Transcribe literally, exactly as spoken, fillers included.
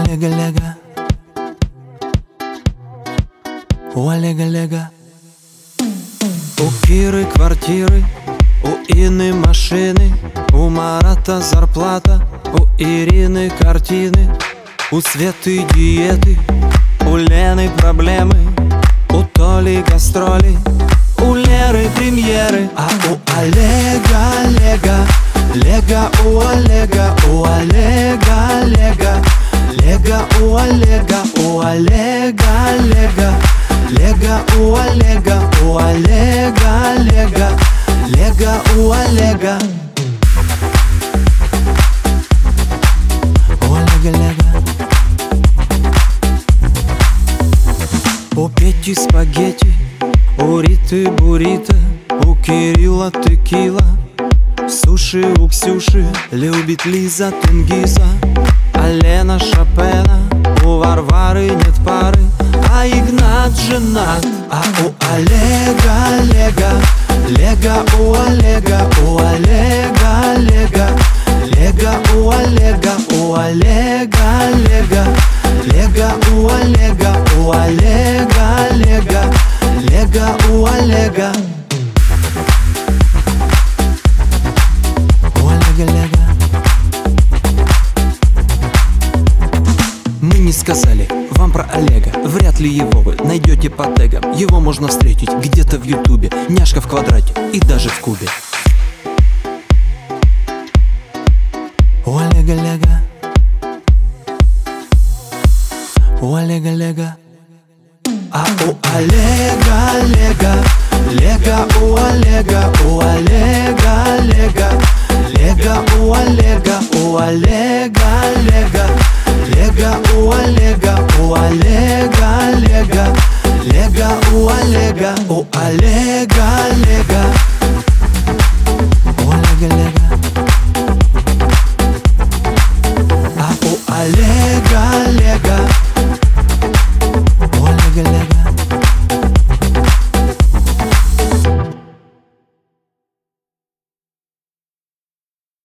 Олега Лега, у Олега Лега. У Киры квартиры, у Инны машины, у Марата зарплата, у Ирины картины, у Светы диеты, у Лены проблемы, у Толи гастроли, у Леры премьеры. А у Олега Лега, Лега у Олега, у Олега Лега, Лега у Олега, у Олега Лега, Лега у Олега, у Олега Лега, Лега у Олега. У Олега Лега. У Пети спагетти, у Риты буррито, у Кирилла текила, суши у Ксюши, любит Лиза Тенгиза, а Лена Шопена, у Варвары нет пары, а Игнат женат. А у Олега Лега, Лега у Олега, у Олега Лега, Лега у Олега, у Олега Лега, Лега у Олега, у Олега Лега, Лега у Олега. У Олега Лега. Мы не сказали вам про Олега, вряд ли его вы найдете по тегам. Его можно встретить где-то в ютубе, няшка в квадрате и даже в кубе. У Олега Лега, у Олега Лега. А у Олега Лега, Лега у Олега, у Олега Лега, Лега у Олега, у Олега Лега, Лега у Олега, у Олега Лега, Лега у Олега, у Олега Лега.